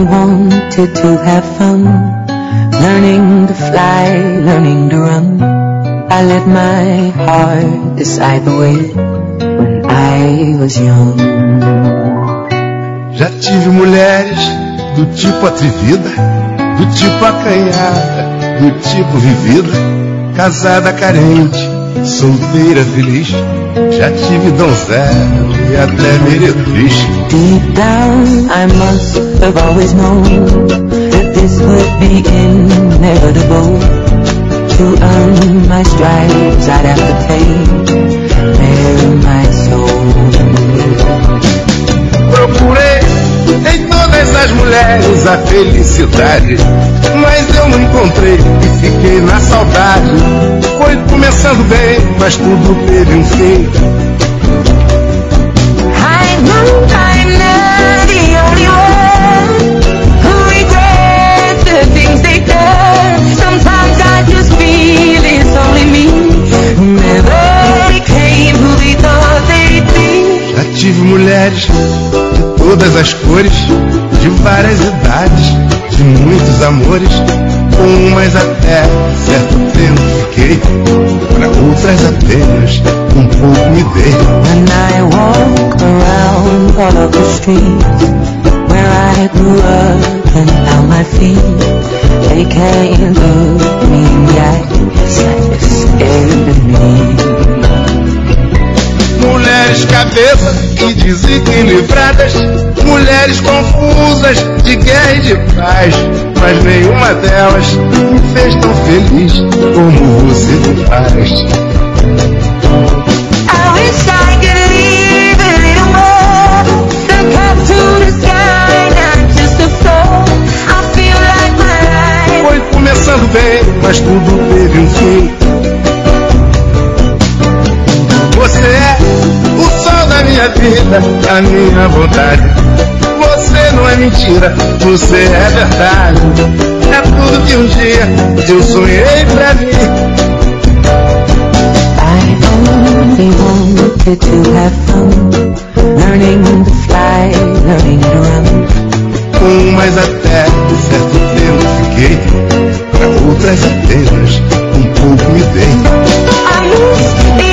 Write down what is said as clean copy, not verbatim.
wanted to have fun, learning to fly, learning to run. I let my heart decide the way when I was young. Já tive mulheres do tipo atrevida, do tipo acanhada, do tipo vivida, casada carente, solteira feliz. Já tive donzela e até meretriz. Deep down I must have always known that this would be inevitable. To earn my stripes I'd have to take bare my soul. Procurei em todas as mulheres a felicidade, mas eu não encontrei e fiquei na saudade. Foi começando bem, mas tudo teve um fim. I know I'm not the only one who regrets the things they've done. Sometimes I just feel it's only me who never became who they thought they'd be. Já tive mulheres de todas as cores, de várias idades, de muitos amores. Com umas até certo tempo fiquei, para outras apenas um pouco me dei. When I walk around all of the streets where I grew up and found my feet, they can't look me in the eyes like they're scared of me. Mulheres cabeças e desequilibradas, mulheres confusas de guerra e de paz, mas nenhuma delas me fez tão feliz como você faz. I wish I could leave a little more, stuck up to the sky, not just a floor. I feel like my life Foi começando bem, mas tudo teve um fim. Você é o sol da minha vida, a minha vontade. Você não é mentira, você é verdade. É tudo que um dia eu sonhei pra mim. I only wanted to have fun, learning to fly, learning to run. Com umas até certo tempo fiquei, para outras apenas um pouco me dei. I used